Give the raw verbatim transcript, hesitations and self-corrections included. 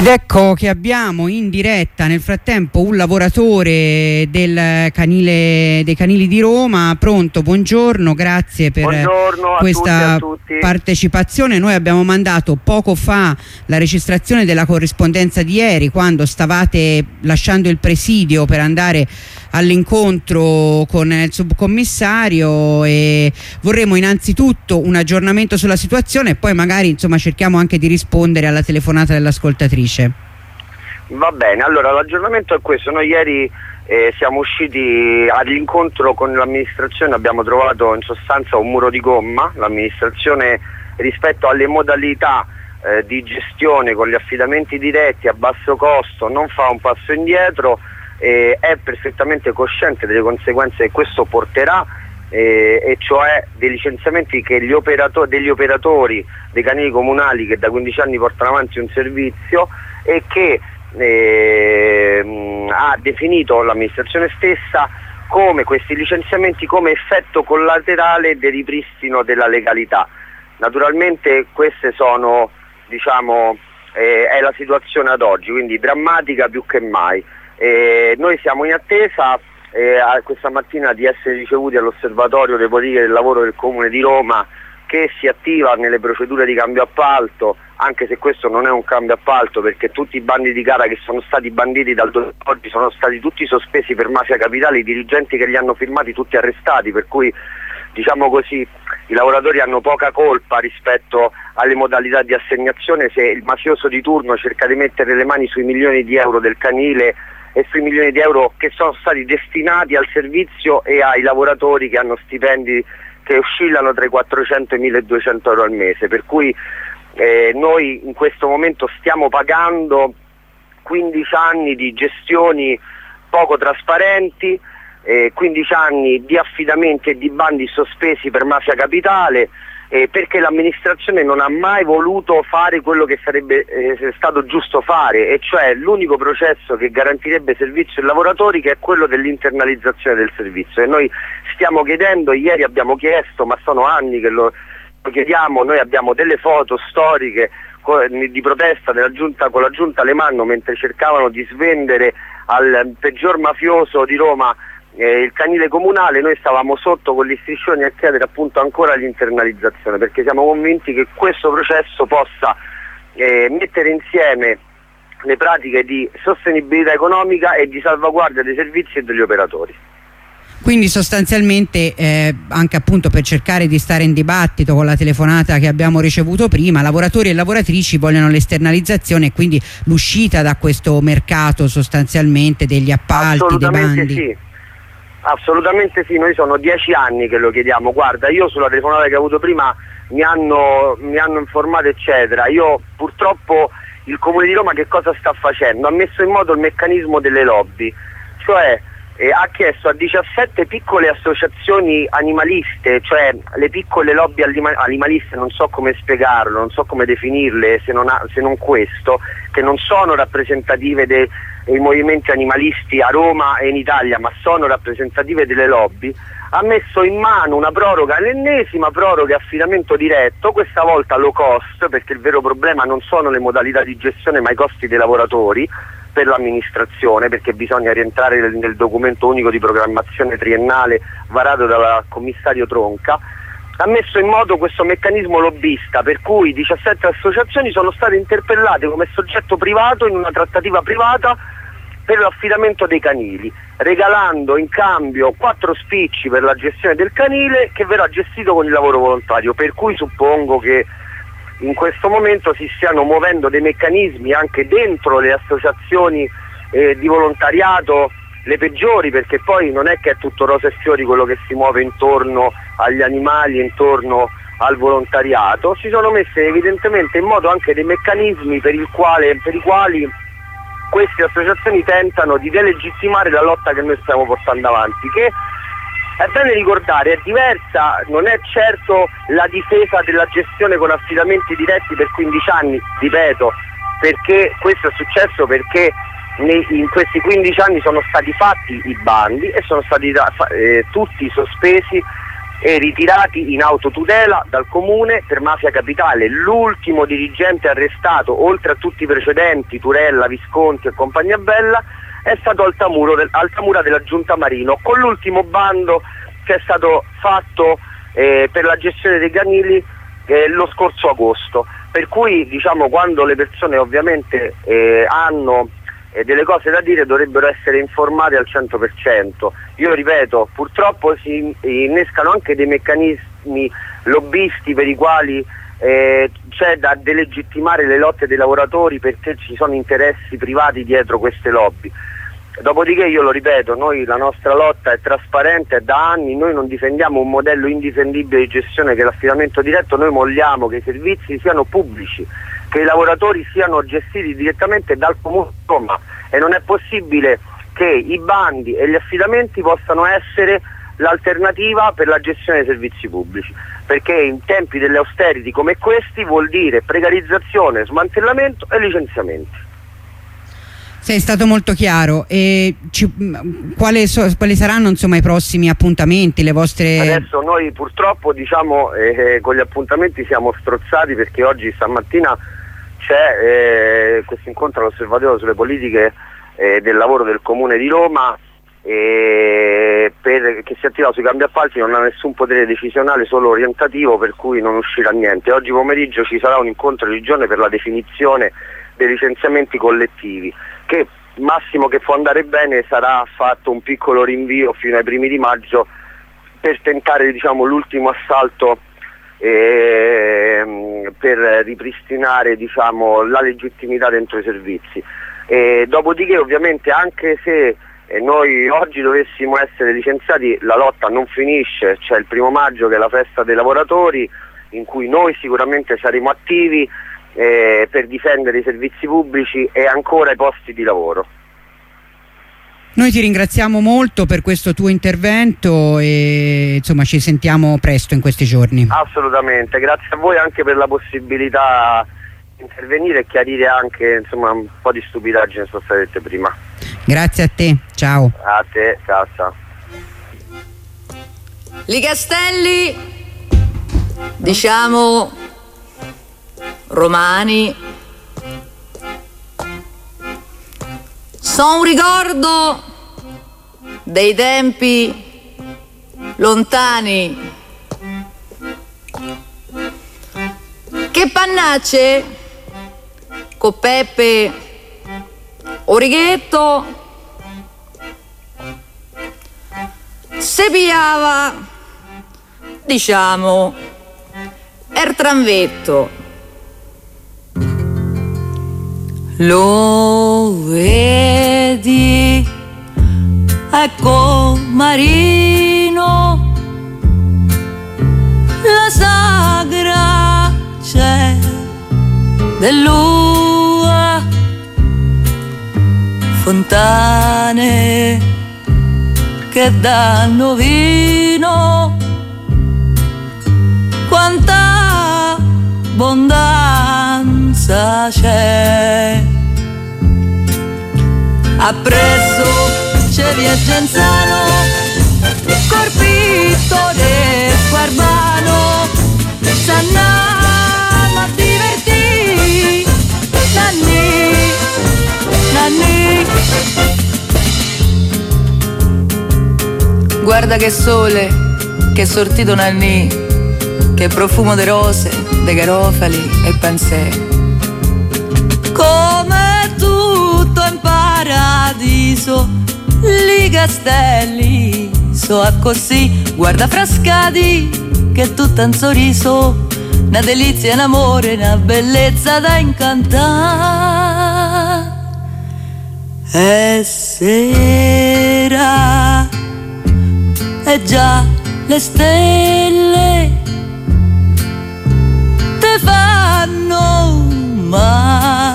Ed ecco che abbiamo in diretta nel frattempo un lavoratore del canile, dei canili di Roma. Pronto, buongiorno, grazie per buongiorno a questa tutti, a tutti. partecipazione. Noi abbiamo mandato poco fa la registrazione della corrispondenza di ieri, quando stavate lasciando il presidio per andare all'incontro con il subcommissario, e vorremmo innanzitutto un aggiornamento sulla situazione e poi magari insomma cerchiamo anche di rispondere alla telefonata dell'ascoltatrice. Va bene, allora l'aggiornamento è questo. Noi ieri eh, siamo usciti all'incontro con l'amministrazione, abbiamo trovato in sostanza un muro di gomma. L'amministrazione, rispetto alle modalità eh, di gestione con gli affidamenti diretti a basso costo, non fa un passo indietro. Eh, è perfettamente cosciente delle conseguenze che questo porterà, eh, e cioè dei licenziamenti che gli operato- degli operatori dei canili comunali che da quindici anni portano avanti un servizio, e che eh, ha definito l'amministrazione stessa come questi licenziamenti come effetto collaterale del ripristino della legalità. Naturalmente queste sono, diciamo, eh, è la situazione ad oggi, quindi drammatica più che mai. Eh, noi siamo in attesa eh, questa mattina di essere ricevuti all'osservatorio delle politiche del lavoro del Comune di Roma, che si attiva nelle procedure di cambio appalto, anche se questo non è un cambio appalto, perché tutti i bandi di gara che sono stati banditi dal due oggi sono stati tutti sospesi per mafia capitale, i dirigenti che li hanno firmati tutti arrestati, per cui diciamo così i lavoratori hanno poca colpa rispetto alle modalità di assegnazione. Se il mafioso di turno cerca di mettere le mani sui milioni di euro del canile e sui milioni di euro che sono stati destinati al servizio e ai lavoratori che hanno stipendi che oscillano tra i quattrocento e i milleduecento euro al mese, per cui eh, noi in questo momento stiamo pagando quindici anni di gestioni poco trasparenti, eh, quindici anni di affidamenti e di bandi sospesi per mafia capitale, eh, perché l'amministrazione non ha mai voluto fare quello che sarebbe eh, stato giusto fare, e cioè l'unico processo che garantirebbe servizio ai lavoratori, che è quello dell'internalizzazione del servizio. E noi stiamo chiedendo, ieri abbiamo chiesto, ma sono anni che lo, lo chiediamo, noi abbiamo delle foto storiche di protesta della giunta, con la giunta Alemanno, mentre cercavano di svendere al peggior mafioso di Roma eh, il canile comunale. Noi stavamo sotto con gli striscioni a chiedere appunto ancora l'internalizzazione, perché siamo convinti che questo processo possa eh, mettere insieme le pratiche di sostenibilità economica e di salvaguardia dei servizi e degli operatori. Quindi sostanzialmente eh, anche appunto per cercare di stare in dibattito con la telefonata che abbiamo ricevuto prima, lavoratori e lavoratrici vogliono l'esternalizzazione e quindi l'uscita da questo mercato sostanzialmente degli appalti, dei bandi. Sì. Assolutamente sì, noi sono dieci anni che lo chiediamo. Guarda, io sulla telefonata che ho avuto prima mi hanno, mi hanno informato eccetera. Io purtroppo il Comune di Roma che cosa sta facendo? Ha messo in moto il meccanismo delle lobby, cioè Eh, ha chiesto a diciassette piccole associazioni animaliste, cioè le piccole lobby animaliste, non so come spiegarlo, non so come definirle se non, ha, se non questo, che non sono rappresentative dei, dei movimenti animalisti a Roma e in Italia, ma sono rappresentative delle lobby. Ha messo in mano una proroga, l'ennesima proroga affidamento diretto, questa volta low cost, perché il vero problema non sono le modalità di gestione ma i costi dei lavoratori per l'amministrazione, perché bisogna rientrare nel, nel documento unico di programmazione triennale varato dal commissario Tronca. Ha messo in moto questo meccanismo lobbista, per cui diciassette associazioni sono state interpellate come soggetto privato in una trattativa privata per l'affidamento dei canili, regalando in cambio quattro spicci per la gestione del canile, che verrà gestito con il lavoro volontario, per cui suppongo che in questo momento si stiano muovendo dei meccanismi anche dentro le associazioni eh, di volontariato, le peggiori, perché poi non è che è tutto rose e fiori quello che si muove intorno agli animali, intorno al volontariato. Si sono messe evidentemente in moto anche dei meccanismi per, il quale, per i quali queste associazioni tentano di delegittimare la lotta che noi stiamo portando avanti, che è bene ricordare, è diversa, non è certo la difesa della gestione con affidamenti diretti per quindici anni, ripeto, perché questo è successo perché nei, in questi quindici anni sono stati fatti i bandi e sono stati eh, tutti sospesi e ritirati in autotutela dal comune per mafia capitale. L'ultimo dirigente arrestato, oltre a tutti i precedenti, Turella, Visconti e compagnia bella, è stato Altamuro, Altamura della Giunta Marino, con l'ultimo bando che è stato fatto eh, per la gestione dei canili eh, lo scorso agosto. Per cui, diciamo, quando le persone ovviamente eh, hanno eh, delle cose da dire, dovrebbero essere informate al cento per cento. Io ripeto, purtroppo si innescano anche dei meccanismi lobbisti per i quali eh, c'è da delegittimare le lotte dei lavoratori, perché ci sono interessi privati dietro queste lobby. Dopodiché, io lo ripeto, noi la nostra lotta è trasparente, è da anni, noi non difendiamo un modello indifendibile di gestione che è l'affidamento diretto, noi vogliamo che i servizi siano pubblici, che i lavoratori siano gestiti direttamente dal Comune di Roma, e non è possibile che i bandi e gli affidamenti possano essere l'alternativa per la gestione dei servizi pubblici, perché in tempi delle austerity come questi vuol dire precarizzazione, smantellamento e licenziamenti. Sei stato molto chiaro. E ci, quali, so, quali saranno insomma i prossimi appuntamenti, le vostre... Adesso noi purtroppo, diciamo, eh, con gli appuntamenti siamo strozzati, perché oggi stamattina c'è eh, questo incontro all'Osservatorio sulle politiche eh, del lavoro del Comune di Roma, eh, per, che si attiva sui cambi appalti, non ha nessun potere decisionale, solo orientativo, per cui non uscirà niente. Oggi pomeriggio ci sarà un incontro di regione per la definizione dei licenziamenti collettivi, che massimo che può andare bene sarà fatto un piccolo rinvio fino ai primi di maggio per tentare, diciamo, l'ultimo assalto eh, per ripristinare, diciamo, la legittimità dentro i servizi. E dopodiché, ovviamente, anche se eh, noi oggi dovessimo essere licenziati, la lotta non finisce. C'è il primo maggio, che è la festa dei lavoratori, in cui noi sicuramente saremo attivi Eh, per difendere i servizi pubblici e ancora i posti di lavoro. Noi ti ringraziamo molto per questo tuo intervento e insomma ci sentiamo presto in questi giorni. Assolutamente, grazie a voi anche per la possibilità di intervenire e chiarire anche, insomma, un po' di stupidaggini sono state dette prima. Grazie a te, ciao. A te, ciao ciao. Li Castelli, diciamo romani, sono un ricordo dei tempi lontani. Che pannacce con Peppe Orighetto se piava, diciamo, er tranvetto. Lo vedi, ecco Marino, la sagra c'è dell'ua, fontane che danno vino, quanta abbondanza c'è. Appresso c'è via Genzano, Corpito de Squarbano, s'andiamo a divertì, nanni, nanni. Guarda che sole, che sortito nanni, che profumo de rose, de garofali e pansè. Come tutto in paradiso, li Castelli so a così. Guarda Frascati che è tutta un sorriso, una delizia, un amore, una bellezza da incantare. È sera e già le stelle